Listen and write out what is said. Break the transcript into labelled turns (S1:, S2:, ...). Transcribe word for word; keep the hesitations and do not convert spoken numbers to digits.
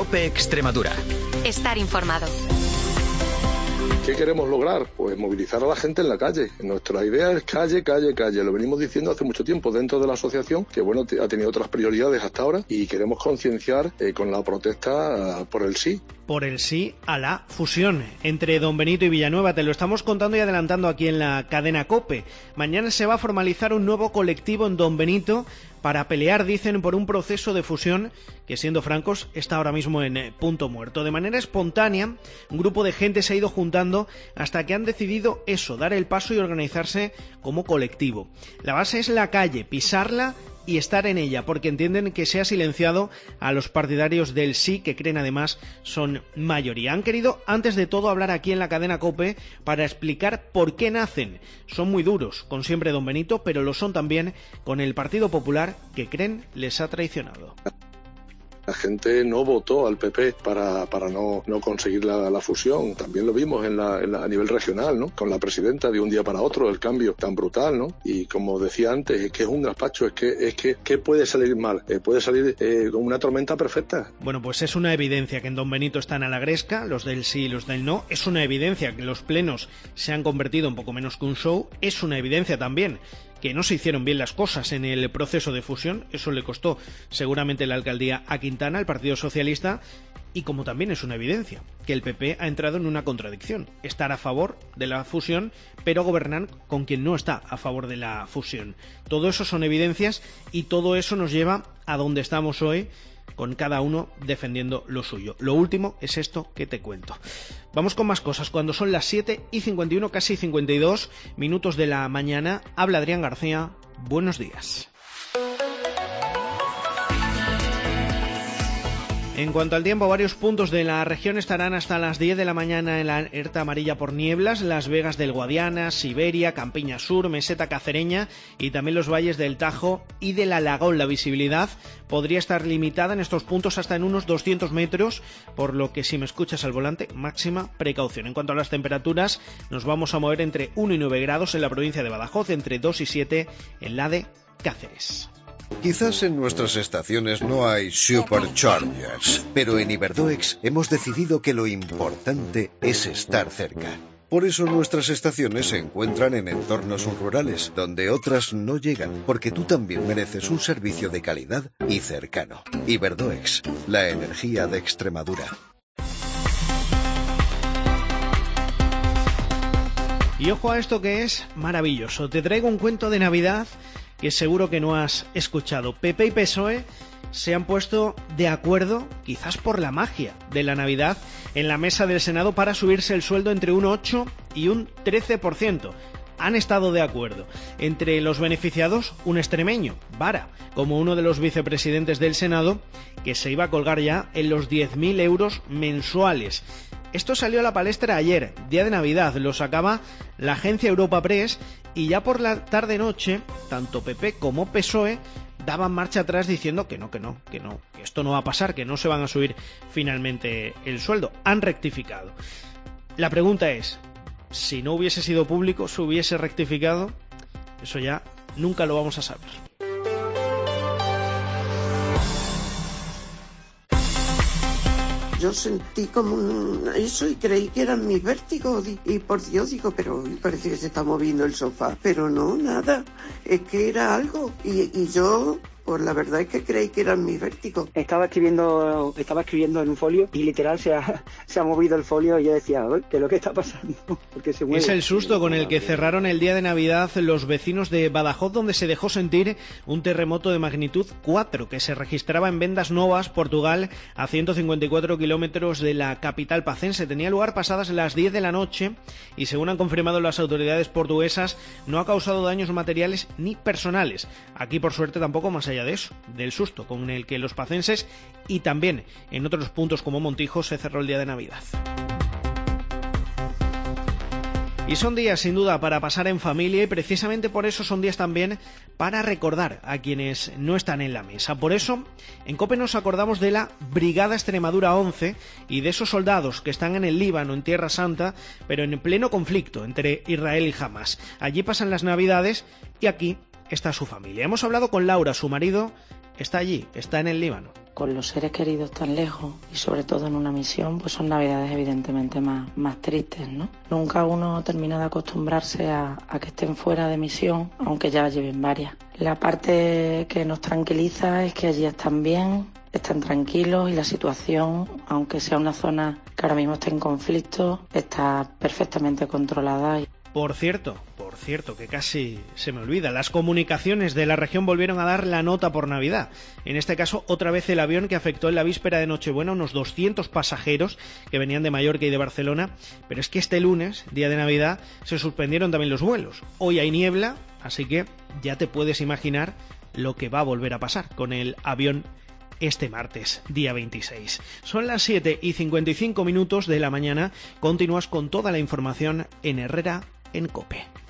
S1: COPE Extremadura.
S2: Estar informado.
S3: ¿Qué queremos lograr? Pues movilizar a la gente en la calle. Nuestra idea es calle, calle, calle. Lo venimos diciendo hace mucho tiempo dentro de la asociación, que bueno, ha tenido otras prioridades hasta ahora y queremos concienciar eh, con la protesta uh, por el sí.
S4: Por el sí a la fusión entre Don Benito y Villanueva. Te lo estamos contando y adelantando aquí en la cadena COPE. Mañana se va a formalizar un nuevo colectivo en Don Benito para pelear, dicen, por un proceso de fusión que, siendo francos, está ahora mismo en eh, punto muerto. De manera espontánea, un grupo de gente se ha ido juntando hasta que han decidido eso, dar el paso y organizarse como colectivo. La base es la calle, pisarla y estar en ella, porque entienden que se ha silenciado a los partidarios del sí, que creen además son mayoría. Han querido, antes de todo, hablar aquí en la cadena COPE para explicar por qué nacen. Son muy duros con siempre Don Benito, pero lo son también con el Partido Popular, que creen les ha traicionado.
S3: La gente no votó al P P para, para no, no conseguir la, la fusión. También lo vimos en la, en la, a nivel regional, ¿no? Con la presidenta de un día para otro, el cambio tan brutal, ¿no? Y como decía antes, es que es un gazpacho, es que, es que ¿qué puede salir mal? Eh, puede salir eh, con una tormenta perfecta.
S4: Bueno, pues es una evidencia que en Don Benito están a la gresca, los del sí y los del no. Es una evidencia que los plenos se han convertido en poco menos que un show. Es una evidencia también que no se hicieron bien las cosas en el proceso de fusión. Eso le costó seguramente la alcaldía a Quintana, al Partido Socialista, y como también es una evidencia que el P P ha entrado en una contradicción: estar a favor de la fusión, pero gobernar con quien no está a favor de la fusión. Todo eso son evidencias y todo eso nos lleva a donde estamos hoy, con cada uno defendiendo lo suyo. Lo último es esto que te cuento. Vamos con más cosas. Cuando son las siete y cincuenta y uno, casi cincuenta y dos minutos de la mañana, habla Adrián García. Buenos días. En cuanto al tiempo, varios puntos de la región estarán hasta las diez de la mañana en la alerta amarilla por nieblas: Las Vegas del Guadiana, Siberia, Campiña Sur, Meseta Cacereña y también los valles del Tajo y del Alagón. La visibilidad podría estar limitada en estos puntos hasta en unos doscientos metros, por lo que si me escuchas al volante, máxima precaución. En cuanto a las temperaturas, nos vamos a mover entre uno y nueve grados en la provincia de Badajoz, entre dos y siete en la de Cáceres.
S5: Quizás en nuestras estaciones no hay superchargers, pero en Iberdoex hemos decidido que lo importante es estar cerca. Por eso nuestras estaciones se encuentran en entornos rurales, donde otras no llegan, porque tú también mereces un servicio de calidad y cercano. Iberdoex, la energía de Extremadura.
S4: Y ojo a esto que es maravilloso. Te traigo un cuento de Navidad que seguro que no has escuchado. P P y P S O E se han puesto de acuerdo, quizás por la magia de la Navidad, en la mesa del Senado para subirse el sueldo entre un ocho y un trece por ciento. Han estado de acuerdo. Entre los beneficiados, un extremeño, Vara, como uno de los vicepresidentes del Senado, que se iba a colgar ya en los diez mil euros mensuales. Esto salió a la palestra ayer, día de Navidad, lo sacaba la agencia Europa Press, y ya por la tarde-noche, tanto P P como P S O E daban marcha atrás diciendo que no, que no, que no, que esto no va a pasar, que no se van a subir finalmente el sueldo. Han rectificado. La pregunta es, si no hubiese sido público, ¿se hubiese rectificado? Eso ya nunca lo vamos a saber.
S6: Yo sentí como un, eso y creí que eran mis vértigos y, y por Dios digo, pero parece que se está moviendo el sofá, pero no, nada, es que era algo y, y yo... Pues la verdad es que creí que eran mis vértigos.
S7: Estaba escribiendo, estaba escribiendo en un folio y literal se ha, se ha movido el folio y yo decía, ¿qué es lo que está pasando? Porque se mueve.
S4: Es el susto con el que cerraron el día de Navidad los vecinos de Badajoz, donde se dejó sentir un terremoto de magnitud cuatro que se registraba en Vendas Novas, Portugal, a ciento cincuenta y cuatro kilómetros de la capital pacense. Tenía lugar pasadas las diez de la noche y, según han confirmado las autoridades portuguesas, no ha causado daños materiales ni personales. Aquí, por suerte, tampoco, más allá de eso, del susto con el que los pacenses y también en otros puntos como Montijo se cerró el día de Navidad. Y son días sin duda para pasar en familia y precisamente por eso son días también para recordar a quienes no están en la mesa. Por eso en COPE nos acordamos de la Brigada Extremadura once y de esos soldados que están en el Líbano, en Tierra Santa, pero en pleno conflicto entre Israel y Hamas. Allí pasan las Navidades y aquí está su familia. Hemos hablado con Laura, su marido está allí, está en el Líbano.
S1: con los seres queridos tan lejos y sobre todo en una misión, pues son navidades evidentemente más, más tristes, ¿no? Nunca uno termina de acostumbrarse a, a que estén fuera de misión, aunque ya lleven varias. La parte que nos tranquiliza es que allí están bien, están tranquilos y la situación, aunque sea una zona que ahora mismo está en conflicto, está perfectamente controlada.
S4: Por cierto, por cierto, que casi se me olvida, las comunicaciones de la región volvieron a dar la nota por Navidad. En este caso, otra vez el avión que afectó en la víspera de Nochebuena a unos doscientos pasajeros que venían de Mallorca y de Barcelona, pero es que este lunes, día de Navidad, se suspendieron también los vuelos. Hoy hay niebla, así que ya te puedes imaginar lo que va a volver a pasar con el avión este martes, día veintiséis. Son las siete y cincuenta y cinco minutos de la mañana. Continúas con toda la información en Herrera en COPE.